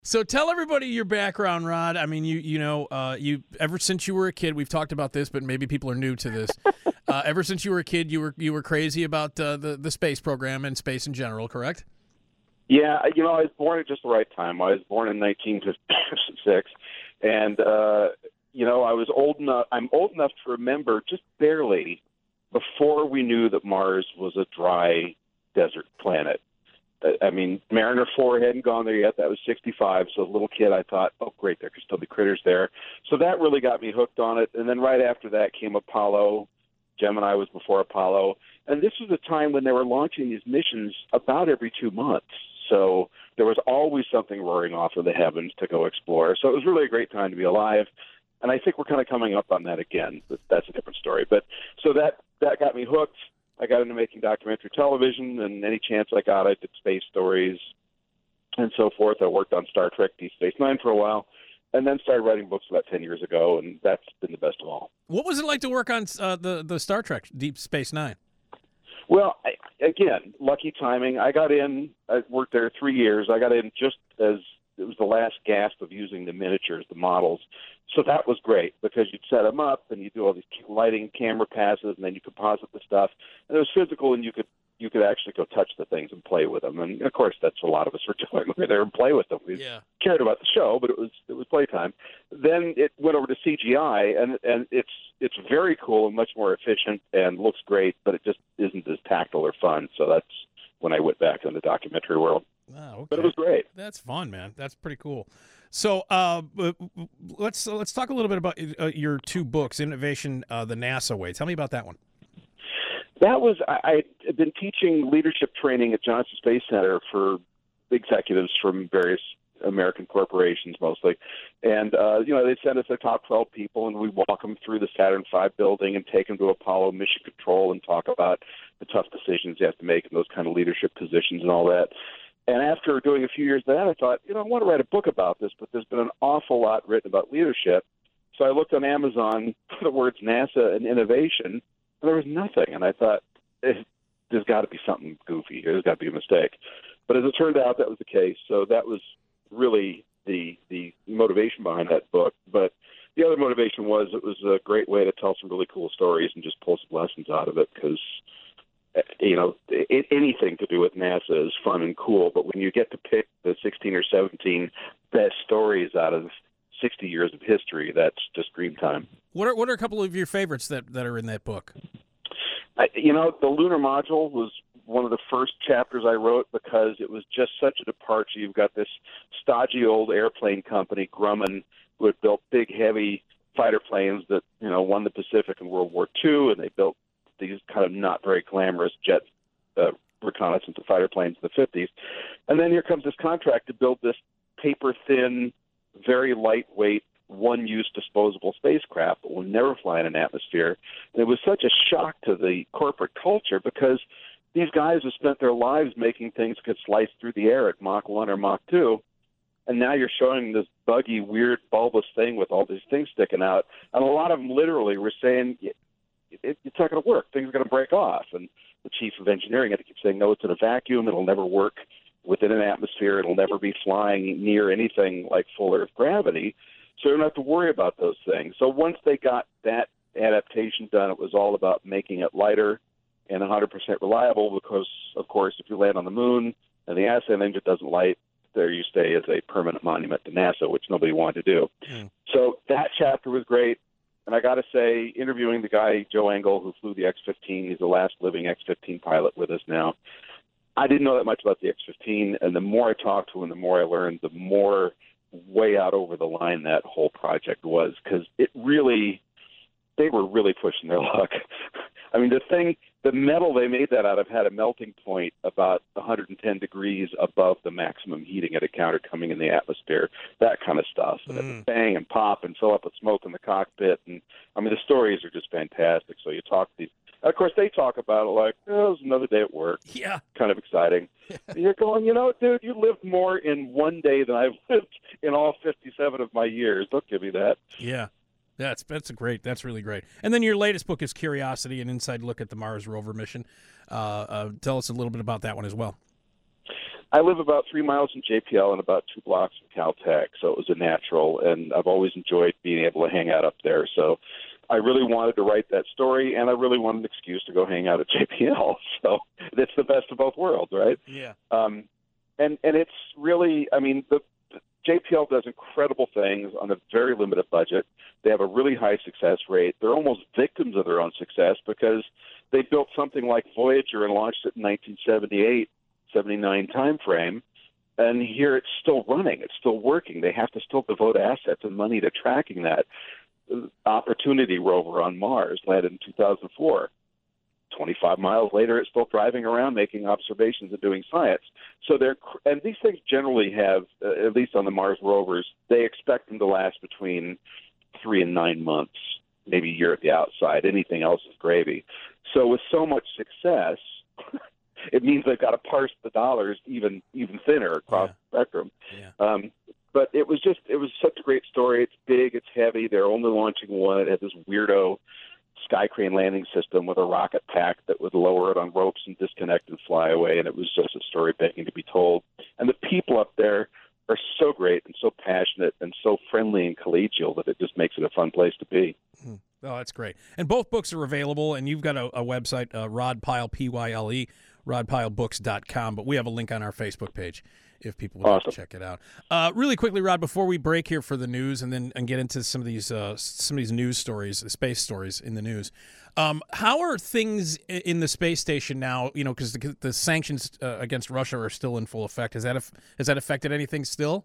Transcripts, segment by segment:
So tell everybody your background, Rod. I mean, you ever since you were a kid, we've talked about this, but maybe people are new to this. Ever since you were a kid, you were crazy about the space program and space in general, correct? Yeah, I was born at just the right time. I was born in 1956, and I was old enough. I'm old enough to remember just barely before we knew that Mars was a dry desert planet. I mean, Mariner 4 hadn't gone there yet. That was 65. So as a little kid, I thought, oh, great, there could still be critters there. So that really got me hooked on it. And then right after that came Apollo. Gemini was before Apollo. And this was a time when they were launching these missions about every 2 months. So there was always something roaring off of the heavens to go explore. So it was really a great time to be alive. And I think we're kind of coming up on that again. But that's a different story. But so that got me hooked. I got into making documentary television, and any chance I got, I did space stories and so forth. I worked on Star Trek Deep Space Nine for a while, and then started writing books about 10 years ago, and that's been the best of all. What was it like to work on the Star Trek Deep Space Nine? Well, again, lucky timing. I worked there 3 years. I got in just as it was the last gasp of using the miniatures, the models. So that was great because you'd set them up and you do all these lighting, camera passes, and then you composite the stuff. And it was physical, and you could actually go touch the things and play with them. And of course, that's what a lot of us were doing. We were there and play with them. We cared about the show, but it was playtime. Then it went over to CGI, and it's very cool and much more efficient and looks great, but it just isn't as tactile or fun. So that's when I went back in the documentary world. Oh, okay. But it was great. That's fun, man. That's pretty cool. So let's talk a little bit about your two books, Innovation, the NASA Way. Tell me about that one. That was I had been teaching leadership training at Johnson Space Center for executives from various American corporations mostly, and they send us their top 12 people, and we walk them through the Saturn V building and take them to Apollo Mission Control and talk about the tough decisions you have to make in those kind of leadership positions and all that. And after doing a few years of that, I thought, I want to write a book about this, but there's been an awful lot written about leadership. So I looked on Amazon for the words NASA and innovation, and there was nothing. And I thought, there's got to be something goofy. There's got to be a mistake. But as it turned out, that was the case. So that was really the motivation behind that book. But the other motivation was it was a great way to tell some really cool stories and just pull some lessons out of it because anything to do with NASA is fun and cool, but when you get to pick the 16 or 17 best stories out of 60 years of history, that's just dream time. What are a couple of your favorites that are in that book? The lunar module was one of the first chapters I wrote because it was just such a departure. You've got this stodgy old airplane company, Grumman, who had built big, heavy fighter planes that, won the Pacific in World War II, and they built these kind of not very glamorous jet reconnaissance and fighter planes in the 50s. And then here comes this contract to build this paper-thin, very lightweight, one-use disposable spacecraft that will never fly in an atmosphere. And it was such a shock to the corporate culture because these guys have spent their lives making things that could slice through the air at Mach 1 or Mach 2. And now you're showing this buggy, weird, bulbous thing with all these things sticking out. And a lot of them literally were saying, it's not going to work. Things are going to break off. And the chief of engineering had to keep saying, no, it's in a vacuum. It'll never work within an atmosphere. It'll never be flying near anything like full Earth gravity. So you don't have to worry about those things. So once they got that adaptation done, it was all about making it lighter and 100% reliable because, of course, if you land on the moon and the ascent engine doesn't light, there you stay as a permanent monument to NASA, which nobody wanted to do. So that chapter was great. And I got to say, interviewing the guy, Joe Engle, who flew the X-15, he's the last living X-15 pilot with us now. I didn't know that much about the X-15, and the more I talked to him, the more I learned, the more way out over the line that whole project was, because they were really pushing their luck. I mean, the metal they made that out of had a melting point about 110 degrees above the maximum heating it encountered coming in the atmosphere, that kind of stuff. And it would bang and pop and fill up with smoke in the cockpit. And, I mean, the stories are just fantastic. So you talk to these. Of course, they talk about it like, it was another day at work. Yeah. Kind of exciting. And you're going, dude, you lived more in one day than I've lived in all 57 of my years. Don't give me that. Yeah. That's really great. And then your latest book is Curiosity, an inside look at the Mars rover mission. Tell us a little bit about that one as well. I live about 3 miles from JPL and about 2 blocks from Caltech, so it was a natural, and I've always enjoyed being able to hang out up there. So I really wanted to write that story, and I really wanted an excuse to go hang out at JPL. So it's the best of both worlds, right? Yeah. And it's really, I mean, the JPL does incredible things on a very limited budget. They have a really high success rate. They're almost victims of their own success because they built something like Voyager and launched it in 1978, 79 time frame, and here it's still running. It's still working. They have to still devote assets and money to tracking that. Opportunity rover on Mars landed in 2004. 25 miles later, it's still driving around making observations and doing science. So and these things generally have, at least on the Mars rovers, they expect them to last between 3 and 9 months, maybe a year at the outside. Anything else is gravy. So with so much success, it means they've got to parse the dollars even thinner across the spectrum. Yeah. But it was such a great story. It's big, it's heavy. They're only launching one. It had this weirdo sky crane landing system with a rocket pack that would lower it on ropes and disconnect and fly away. And it was just a story begging to be told. And the people up there are so great and so passionate and so friendly and collegial that it just makes it a fun place to be. Oh, that's great. And both books are available, and you've got a website, Rod Pyle, Pyle, rodpylebooks.com, but we have a link on our Facebook page if people would like to check it out. Really quickly, Rod, before we break here for the news and get into some of these news stories, the space stories in the news, how are things in the space station now? You know, because the sanctions against Russia are still in full effect. Has that affected anything still?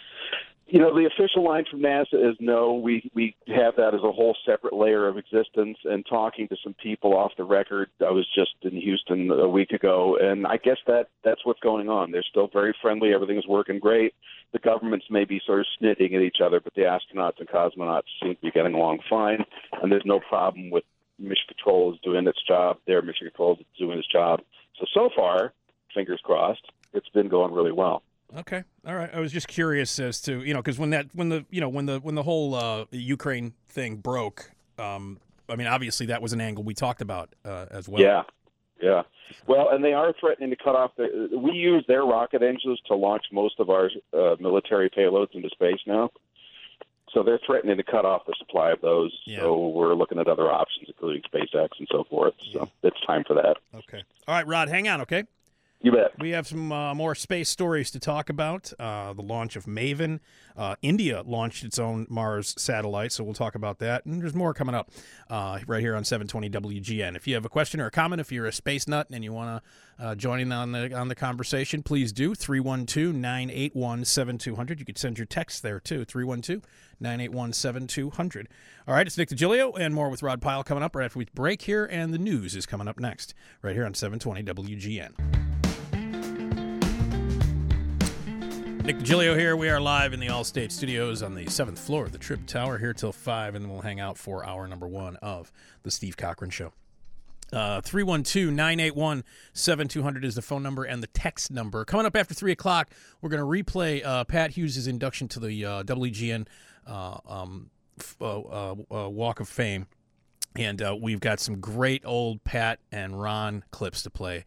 You know, the official line from NASA is no. We have that as a whole separate layer of existence. And talking to some people off the record, I was just in Houston a week ago, and I guess that's what's going on. They're still very friendly. Everything's working great. The governments may be sort of snitting at each other, but the astronauts and cosmonauts seem to be getting along fine. And there's no problem with Mission Control is doing its job. Their Mission Control is doing its job. So far, fingers crossed, it's been going really well. Okay, all right. I was just curious as to because when the whole Ukraine thing broke, I mean, obviously that was an angle we talked about as well. Yeah. Well, and they are threatening to cut off. We use their rocket engines to launch most of our military payloads into space now. So they're threatening to cut off the supply of those. Yeah. So we're looking at other options, including SpaceX and so forth. So it's time for that. Okay. All right, Rod, hang on, okay? You bet. We have some more space stories to talk about. The launch of Maven. India launched its own Mars satellite, so we'll talk about that. And there's more coming up right here on 720 WGN. If you have a question or a comment, if you're a space nut and you want to join in on the conversation, please do. 312-981-7200. You could send your text there, too. 312-981-7200. All right, it's Nick DiGilio and more with Rod Pyle coming up right after we break here, and the news is coming up next right here on 720 WGN. Nick DiGilio here. We are live in the Allstate Studios on the 7th floor of the Trib Tower here till 5, and then we'll hang out for hour number 1 of the Steve Cochran Show. 312-981-7200 is the phone number and the text number. Coming up after 3 o'clock, we're going to replay Pat Hughes' induction to the WGN Walk of Fame, and we've got some great old Pat and Ron clips to play.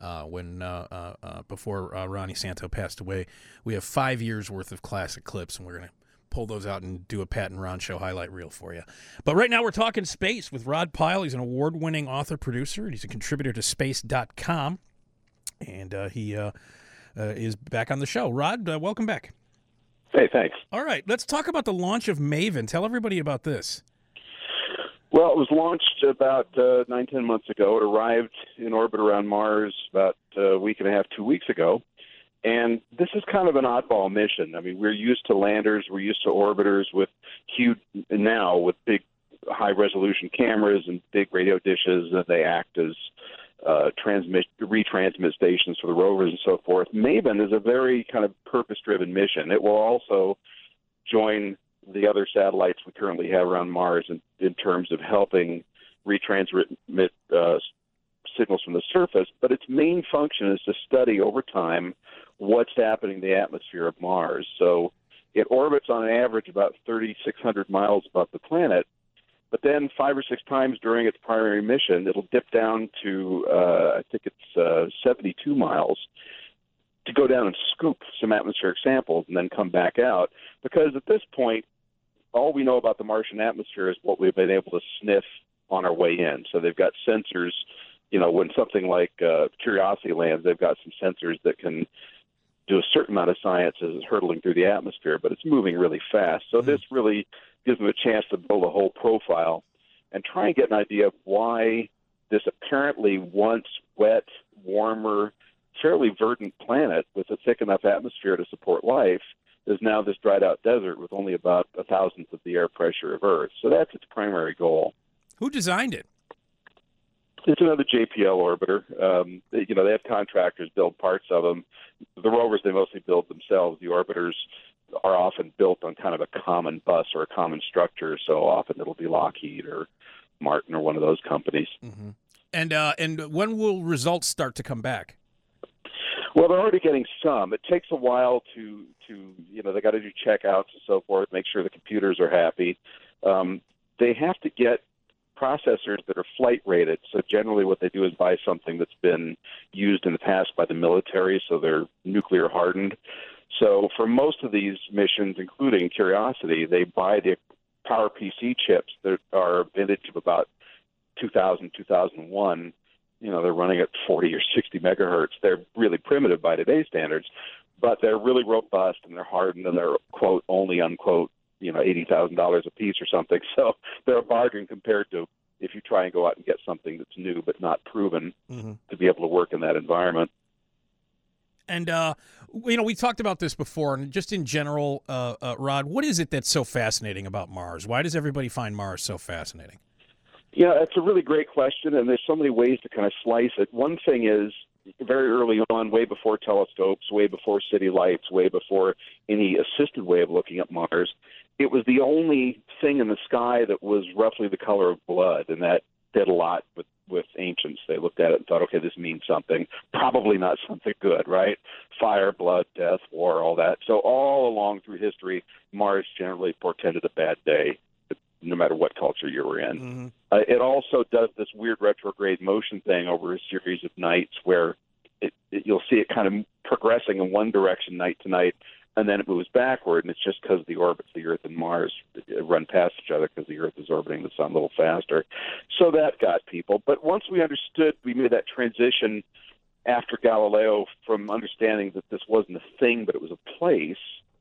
Before Ronnie Santo passed away. We have 5 years worth of classic clips, and we're going to pull those out and do a Pat and Ron show highlight reel for you. But right now we're talking space with Rod Pyle. He's an award-winning author-producer. He's a contributor to Space.com, and he is back on the show. Rod, welcome back. Hey, thanks. All right, let's talk about the launch of Maven. Tell everybody about this. Well, it was launched about 9-10 months ago. It arrived in orbit around Mars about a week and a half, 2 weeks ago. And this is kind of an oddball mission. I mean, we're used to landers, we're used to orbiters with big high-resolution cameras and big radio dishes that they act as retransmit stations for the rovers and so forth. Maven is a very kind of purpose-driven mission. It will also join the other satellites we currently have around Mars in terms of helping retransmit signals from the surface, but its main function is to study over time what's happening in the atmosphere of Mars. So it orbits on an average about 3,600 miles above the planet, but then 5 or 6 times during its primary mission, it'll dip down to, I think it's 72 miles. to go down and scoop some atmospheric samples and then come back out, because at this point, all we know about the Martian atmosphere is what we've been able to sniff on our way in. So they've got sensors, when something like Curiosity lands, they've got some sensors that can do a certain amount of science as it's hurtling through the atmosphere, but it's moving really fast. So this really gives them a chance to build a whole profile and try and get an idea of why this apparently once wet, warmer, fairly verdant planet with a thick enough atmosphere to support life is now this dried out desert with only about 1,000th of the air pressure of Earth. So that's its primary goal. Who designed it? It's another JPL orbiter. They have contractors build parts of them. The rovers, they mostly build themselves. The orbiters are often built on kind of a common bus or a common structure, so often it'll be Lockheed or Martin or one of those companies. Mm-hmm. And when will results start to come back? Well, they're already getting some. It takes a while to they got to do checkouts and so forth, make sure the computers are happy. They have to get processors that are flight rated. So generally what they do is buy something that's been used in the past by the military, so they're nuclear hardened. So for most of these missions, including Curiosity, they buy the PowerPC chips that are vintage of about 2000, 2001. They're running at 40 or 60 megahertz. They're really primitive by today's standards, but they're really robust and they're hardened and they're, quote, only, unquote, $80,000 a piece or something. So they're a bargain compared to if you try and go out and get something that's new but not proven to be able to work in that environment. And, we talked about this before, and just in general, Rod, what is it that's so fascinating about Mars? Why does everybody find Mars so fascinating? Yeah, it's a really great question, and there's so many ways to kind of slice it. One thing is, very early on, way before telescopes, way before city lights, way before any assisted way of looking at Mars, it was the only thing in the sky that was roughly the color of blood, and that did a lot with ancients. They looked at it and thought, okay, this means something, probably not something good, right? Fire, blood, death, war, all that. So all along through history, Mars generally portended a bad day, no matter what culture you were in. Mm-hmm. It also does this weird retrograde motion thing over a series of nights where you'll see it kind of progressing in one direction night to night, and then it moves backward, and it's just because the orbits, the Earth and Mars, run past each other because the Earth is orbiting the sun a little faster. So that got people. But once we understood, we made that transition after Galileo from understanding that this wasn't a thing, but it was a place.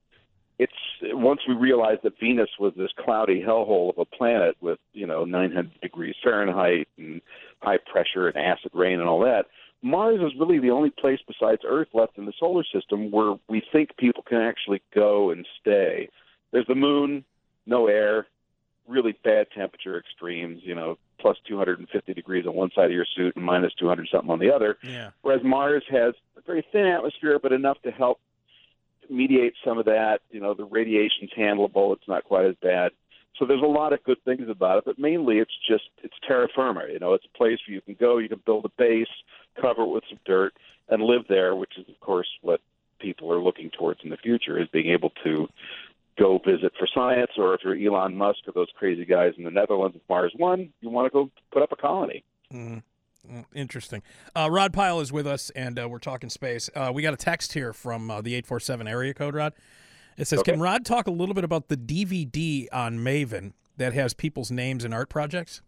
Once we realized that Venus was this cloudy hellhole of a planet with 900 degrees Fahrenheit and high pressure and acid rain and all that, Mars is really the only place besides Earth left in the solar system where we think people can actually go and stay. There's the moon, no air, really bad temperature extremes, plus 250 degrees on one side of your suit and minus 200 something on the other. Yeah. Whereas Mars has a very thin atmosphere, but enough to help mediate some of that. The radiation's handleable. It's not quite as bad. So there's a lot of good things about it, but mainly it's terra firma. It's a place where you can go, you can build a base, cover it with some dirt, and live there, which is, of course, what people are looking towards in the future, is being able to go visit for science, or if you're Elon Musk or those crazy guys in the Netherlands with Mars One, you want to go put up a colony. Mm-hmm. Interesting. Rod Pyle is with us, and we're talking space. We got a text here from the 847 area code, Rod. It says, okay. Can Rod talk a little bit about the DVD on Maven that has people's names and art projects?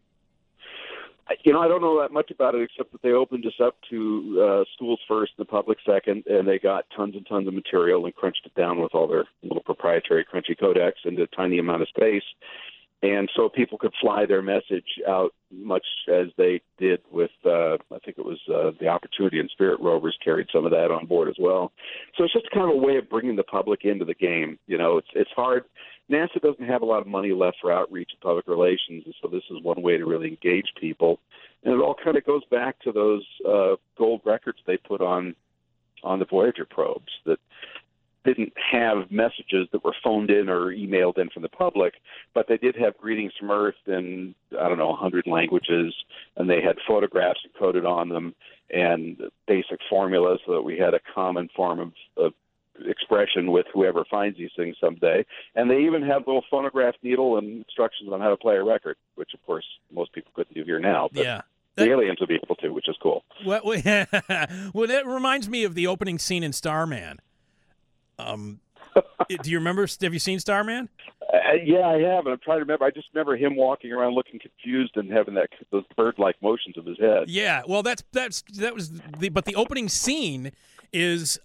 I don't know that much about it, except that they opened us up to schools first and the public second, and they got tons and tons of material and crunched it down with all their little proprietary crunchy codecs into a tiny amount of space. And so people could fly their message out much as they did with, I think it was the Opportunity and Spirit rovers carried some of that on board as well. So it's just kind of a way of bringing the public into the game. It's hard. NASA doesn't have a lot of money left for outreach and public relations, and so this is one way to really engage people. And it all kind of goes back to those gold records they put on the Voyager probes that didn't have messages that were phoned in or emailed in from the public, but they did have greetings from Earth in, 100 languages, and they had photographs encoded on them and basic formulas so that we had a common form of expression with whoever finds these things someday. And they even have a little phonograph needle and instructions on how to play a record, which, of course, most people couldn't do here now. But yeah. The aliens will be able to, which is cool. Well, well, that reminds me of the opening scene in Starman. Do you remember? Have you seen Starman? Yeah, I have, and I'm trying to remember. I just remember him walking around looking confused and having those bird-like motions of his head. Yeah, well, that was but the opening scene is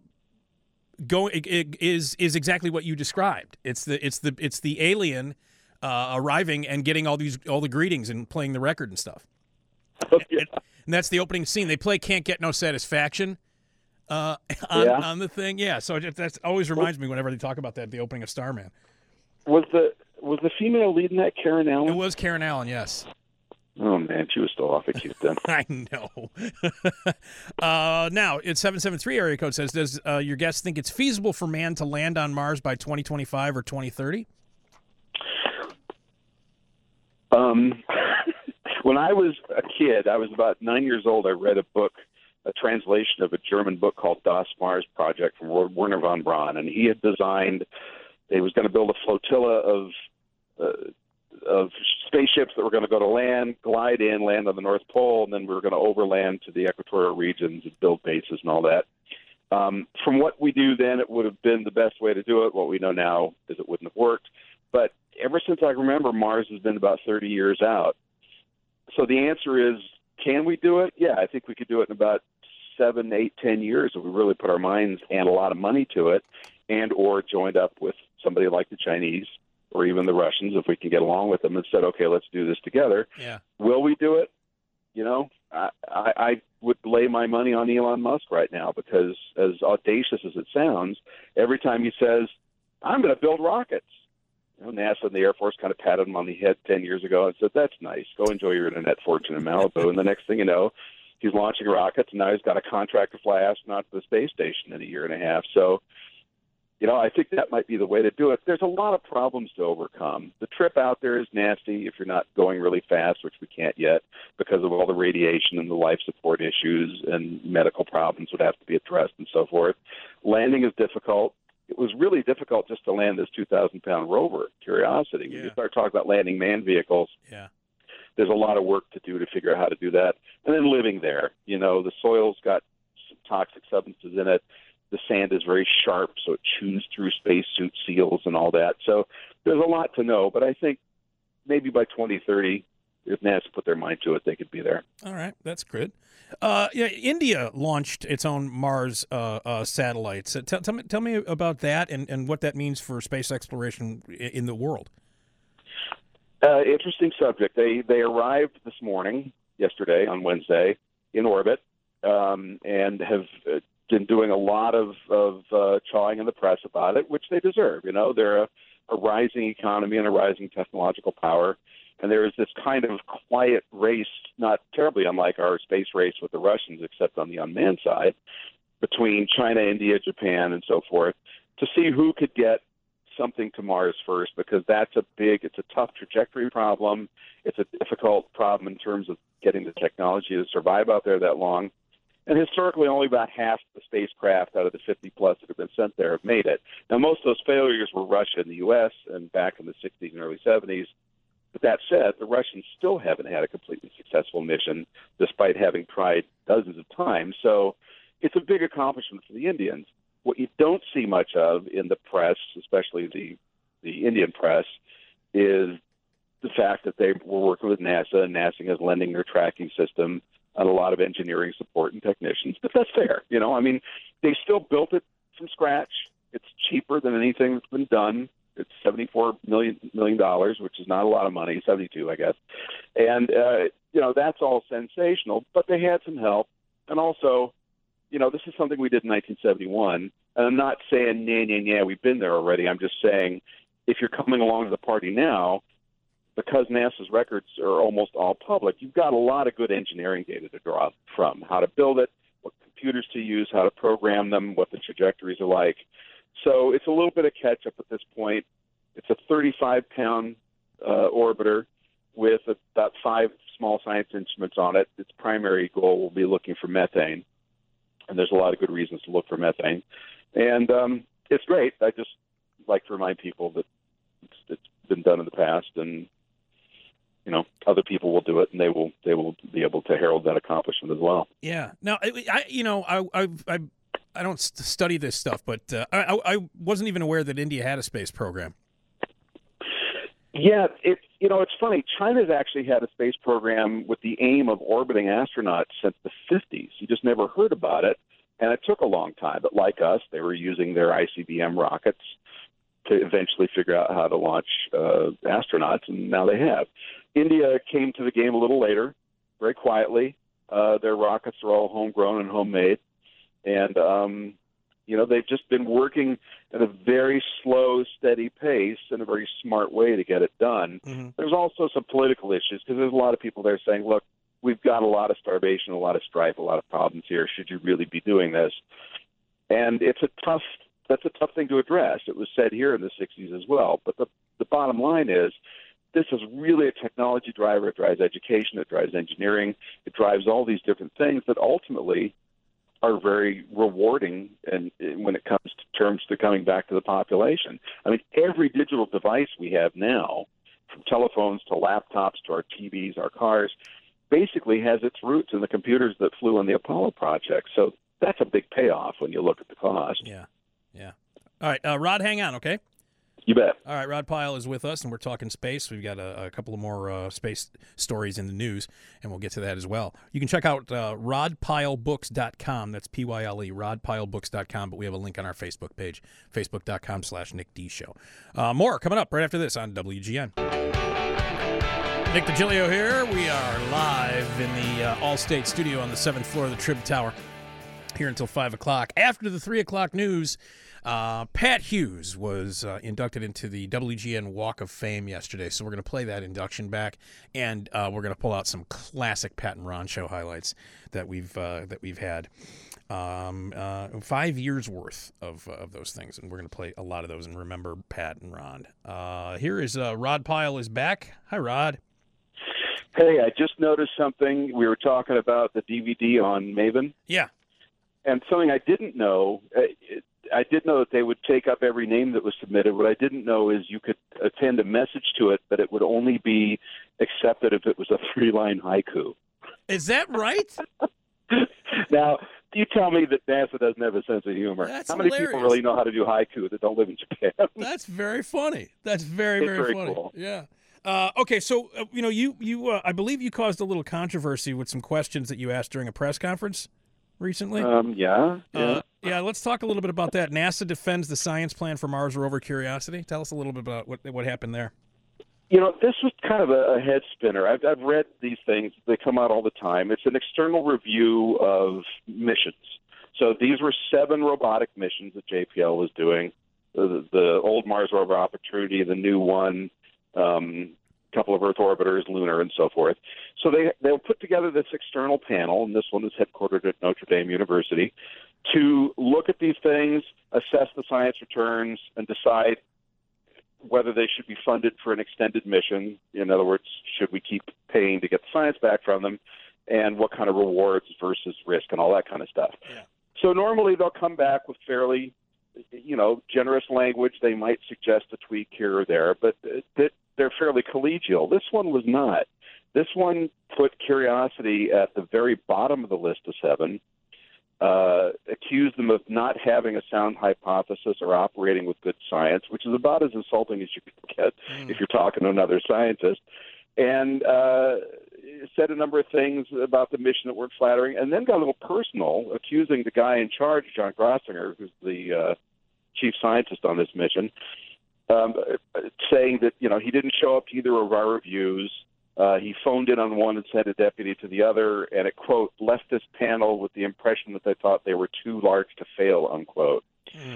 is exactly what you described. It's the alien arriving and getting all the greetings and playing the record and stuff. Oh, yeah. And that's the opening scene. They play "Can't Get No Satisfaction" on the thing. Yeah, so that always reminds me whenever they talk about that, the opening of Starman. Was the female leading that Karen Allen? It was Karen Allen, yes. Oh man, she was still awfully cute then. I know. Now, it's 773 area code says, does your guest think it's feasible for man to land on Mars by 2025 or 2030? When I was a kid, I was about 9 years old. I read a translation of a German book called Das Mars Project from Wernher von Braun, and he had designed. He was going to build a flotilla of spaceships that were going to go to land, glide in, land on the North Pole, and then we were going to overland to the equatorial regions and build bases and all that. From what we do then, it would have been the best way to do it. What we know now is it wouldn't have worked. But ever since I remember, Mars has been about 30 years out. So the answer is, can we do it? Yeah, I think we could do it in about 7, 8, 10 years if we really put our minds and a lot of money to it, and or joined up with somebody like the Chinese or even the Russians if we can get along with them and said, okay, let's do this together. Yeah. Will we do it? You know, I would lay my money on Elon Musk right now because as audacious as it sounds, every time he says, I'm going to build rockets, NASA and the Air Force kind of patted him on the head 10 years ago and said, that's nice. Go enjoy your internet fortune in Malibu. And the next thing you know, he's launching rockets, and now he's got a contract to fly astronauts to the space station in a year and a half. So, I think that might be the way to do it. There's a lot of problems to overcome. The trip out there is nasty if you're not going really fast, which we can't yet because of all the radiation and the life support issues and medical problems would have to be addressed and so forth. Landing is difficult. It was really difficult just to land this 2,000-pound rover, Curiosity. Yeah. When you start talking about landing manned vehicles, Yeah. there's a lot of work to do to figure out how to do that. And then living there, the soil's got some toxic substances in it. The sand is very sharp, so it chews through spacesuit seals and all that. So there's a lot to know, but I think maybe by 2030, if NASA put their mind to it, they could be there. All right, that's good. India launched its own Mars satellites. Tell me about that and what that means for space exploration in the world. Interesting subject. They arrived yesterday on Wednesday, in orbit, and have been doing a lot of chawing in the press about it, which they deserve. They're a rising economy and a rising technological power. And there is this kind of quiet race, not terribly unlike our space race with the Russians, except on the unmanned side, between China, India, Japan, and so forth, to see who could get something to Mars first, because it's a tough trajectory problem. It's a difficult problem in terms of getting the technology to survive out there that long. And historically, only about half the spacecraft out of the 50-plus that have been sent there have made it. Now, most of those failures were Russia and the U.S. and back in the 60s and early 70s. But that said, the Russians still haven't had a completely successful mission, despite having tried dozens of times. So it's a big accomplishment for the Indians. What you don't see much of in the press, especially the Indian press, is the fact that they were working with NASA, and NASA is lending their tracking system and a lot of engineering support and technicians. But that's fair. They still built it from scratch. It's cheaper than anything that's been done. It's $74 million, which is not a lot of money, 72, I guess. And, that's all sensational, but they had some help. And also, this is something we did in 1971. And I'm not saying, we've been there already. I'm just saying, if you're coming along to the party now, because NASA's records are almost all public, you've got a lot of good engineering data to draw from, how to build it, what computers to use, how to program them, what the trajectories are like. So it's a little bit of catch-up at this point. It's a 35-pound orbiter with about 5 small science instruments on it. Its primary goal will be looking for methane, and there's a lot of good reasons to look for methane. And it's great. I just like to remind people that it's been done in the past, and other people will do it, and they will be able to herald that accomplishment as well. Yeah. Now, I don't study this stuff, but I wasn't even aware that India had a space program. Yeah, it's funny. China's actually had a space program with the aim of orbiting astronauts since the 50s. You just never heard about it, and it took a long time. But like us, they were using their ICBM rockets to eventually figure out how to launch astronauts, and now they have. India came to the game a little later, very quietly. Their rockets are all homegrown and homemade, and they've just been working at a very slow, steady pace in a very smart way to get it done. Mm-hmm. There's also some political issues because there's a lot of people there saying, look, we've got a lot of starvation, a lot of strife, a lot of problems here. Should you really be doing this? And that's a tough thing to address. It was said here in the 60s as well. But the bottom line is this is really a technology driver. It drives education. It drives engineering. It drives all these different things that ultimately are very rewarding and when it comes to terms to coming back to the population. I mean, every digital device we have now, from telephones to laptops to our TVs, our cars, basically has its roots in the computers that flew on the Apollo project. So that's a big payoff when you look at the cost. Yeah. All right, Rod, hang on, okay? You bet. All right, Rod Pyle is with us, and we're talking space. We've got a couple of more space stories in the news, and we'll get to that as well. You can check out rodpylebooks.com. That's P-Y-L-E, rodpylebooks.com, but we have a link on our Facebook page, facebook.com/Nick D Show. More coming up right after this on WGN. Nick DiGilio here. We are live in the Allstate studio on the 7th floor of the Trib Tower here until 5 o'clock. After the 3 o'clock news, Pat Hughes was inducted into the WGN Walk of Fame yesterday, so we're going to play that induction back, and we're going to pull out some classic Pat and Ron show highlights that we've had. 5 years worth of those things, and we're going to play a lot of those and remember Pat and Ron. Here is Rod Pyle is back. Hi, Rod. Hey, I just noticed something. We were talking about the DVD on Maven. Yeah. And something I didn't know, I did know that they would take up every name that was submitted. What I didn't know is you could append a message to it, but it would only be accepted if it was a 3-line haiku. Is that right? Now, you tell me that NASA doesn't have a sense of humor. That's How many hilarious. people really know how to do haiku that don't live in Japan? That's very funny. That's very funny. Cool. Yeah. Okay, so you I believe you caused a little controversy with some questions that you asked during a press conference recently. Yeah. Yeah, let's talk a little bit about that. NASA defends the science plan for Mars rover Curiosity. Tell us a little bit about what happened there. This was kind of a head spinner. I've read these things. They come out all the time. It's an external review of missions. So these were 7 robotic missions that JPL was doing. The old Mars rover Opportunity, the new one, couple of Earth orbiters, lunar, and so forth. So they'll put together this external panel, and this one is headquartered at Notre Dame University, to look at these things, assess the science returns, and decide whether they should be funded for an extended mission. In other words, should we keep paying to get the science back from them, and what kind of rewards versus risk and all that kind of stuff. Yeah. So normally they'll come back with fairly, generous language. They might suggest a tweak here or there, but they're fairly collegial. This one was not. This one put Curiosity at the very bottom of the list of 7, accused them of not having a sound hypothesis or operating with good science, which is about as insulting as you can get if you're talking to another scientist, and said a number of things about the mission that weren't flattering, and then got a little personal, accusing the guy in charge, John Grossinger, who's the chief scientist on this mission, saying that, he didn't show up to either of our reviews. He phoned in on one and sent a deputy to the other, and it, quote, left this panel with the impression that they thought they were too large to fail, unquote.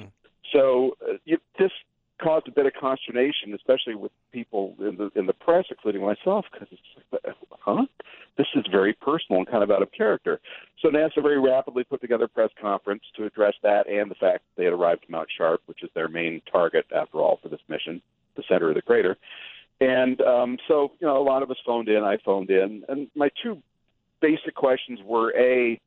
So this caused a bit of consternation, especially with people in the press, including myself, because it's like, this is very personal and kind of out of character. So NASA very rapidly put together a press conference to address that and the fact that they had arrived at Mount Sharp, which is their main target, after all, for this mission, the center of the crater. And so, a lot of us phoned in, I phoned in, and my 2 basic questions were, A,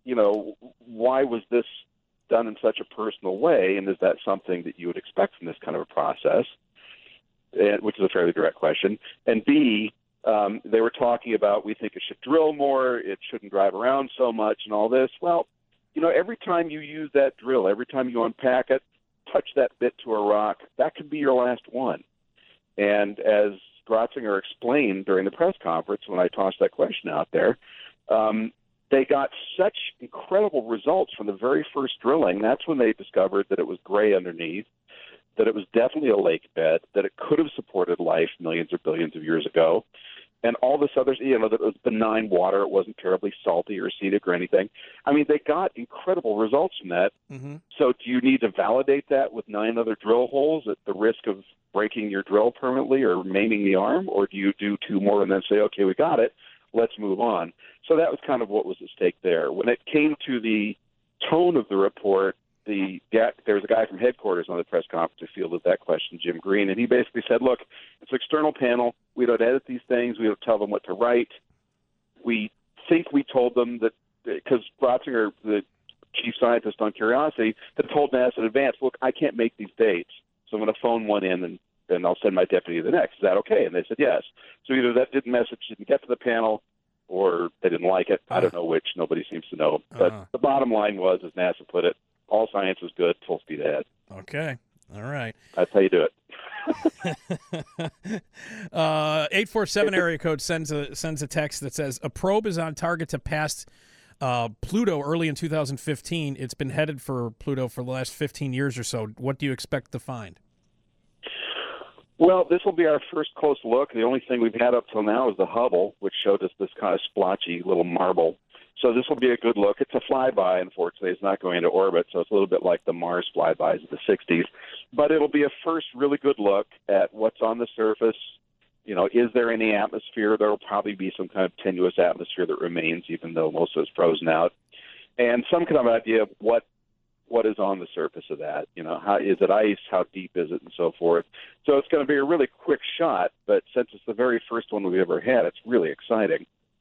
why was this done in such a personal way, and is that something that you would expect from this kind of a process, which is a fairly direct question, and B, They were talking about, we think it should drill more, it shouldn't drive around so much and all this. Well, every time you use that drill, every time you unpack it, touch that bit to a rock, that could be your last one. And as Grotzinger explained during the press conference when I tossed that question out there, they got such incredible results from the very first drilling. That's when they discovered that it was gray underneath, that it was definitely a lake bed, that it could have supported life millions or billions of years ago, and all this other, that it was benign water. It wasn't terribly salty or acidic or anything. I mean, they got incredible results from that. Mm-hmm. So do you need to validate that with 9 other drill holes at the risk of breaking your drill permanently or maiming the arm, or do you do 2 more and then say, okay, we got it, let's move on? So that was kind of what was at stake there. When it came to the tone of the report, there was a guy from headquarters on the press conference who fielded that question, Jim Green, and he basically said, look, it's an external panel. We don't edit these things. We don't tell them what to write. We think we told them that, because Grotzinger, the chief scientist on Curiosity, had told NASA in advance, look, I can't make these dates, so I'm going to phone one in and I'll send my deputy the next. Is that okay? And they said yes. So either that message didn't get to the panel, or they didn't like it. I don't know which. Nobody seems to know. But the bottom line was, as NASA put it, all science is good, full speed ahead. Okay. All right. That's how you do it. 847 area code sends a text that says, a probe is on target to pass Pluto early in 2015. It's been headed for Pluto for the last 15 years or so. What do you expect to find? Well, this will be our first close look. The only thing we've had up till now is the Hubble, which showed us this kind of splotchy little marble. So this will be a good look. It's a flyby, unfortunately. It's not going into orbit, so it's a little bit like the Mars flybys of the 60s. But it'll be a first really good look at what's on the surface. Is there any atmosphere? There will probably be some kind of tenuous atmosphere that remains, even though most of it's frozen out. And some kind of idea of what is on the surface of that. How is it ice? How deep is it? And so forth. So it's going to be a really quick shot, but since it's the very first one we've ever had, it's really exciting.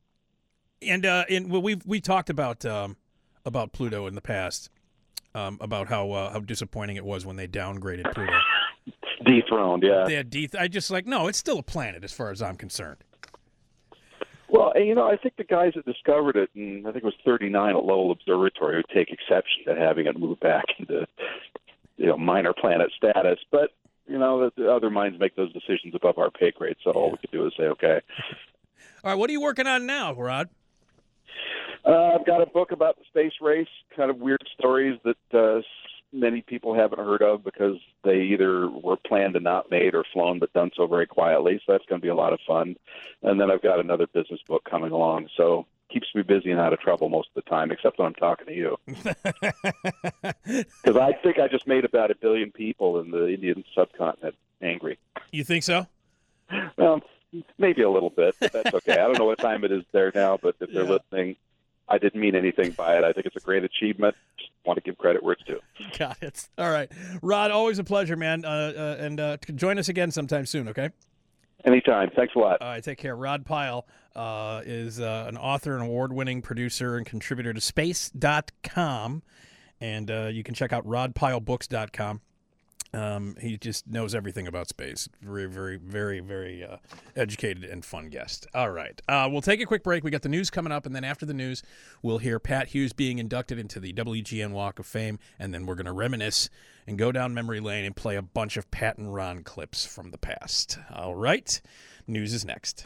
And we talked about Pluto in the past, about how disappointing it was when they downgraded Pluto. Dethroned, yeah. They had I just no, it's still a planet as far as I'm concerned. Well, I think the guys that discovered it, and I think it was 39 at Lowell Observatory, would take exception to having it move back into, minor planet status. But, the other minds make those decisions above our pay grade, so all we can do is say, okay. All right, what are you working on now, Rod? I've got a book about the space race, kind of weird stories that many people haven't heard of because they either were planned and not made or flown but done so very quietly. So that's going to be a lot of fun. And then I've got another business book coming along. So keeps me busy and out of trouble most of the time, except when I'm talking to you. Because I think I just made about 1 billion people in the Indian subcontinent angry. You think so? Well, maybe a little bit, but that's okay. I don't know what time it is there now, but if they're listening, I didn't mean anything by it. I think it's a great achievement. Just want to give credit where it's due. Got it. All right. Rod, always a pleasure, man. And join us again sometime soon, okay? Anytime. Thanks a lot. All right, take care. Rod Pyle is an author, an award-winning producer, and contributor to Space.com. And you can check out rodpylebooks.com. He just knows everything about space. Very, very, very, very educated and fun guest. All right. We'll take a quick break. We got the news coming up, and then after the news, we'll hear Pat Hughes being inducted into the WGN Walk of Fame, and then we're going to reminisce and go down memory lane and play a bunch of Pat and Ron clips from the past. All right. News is next.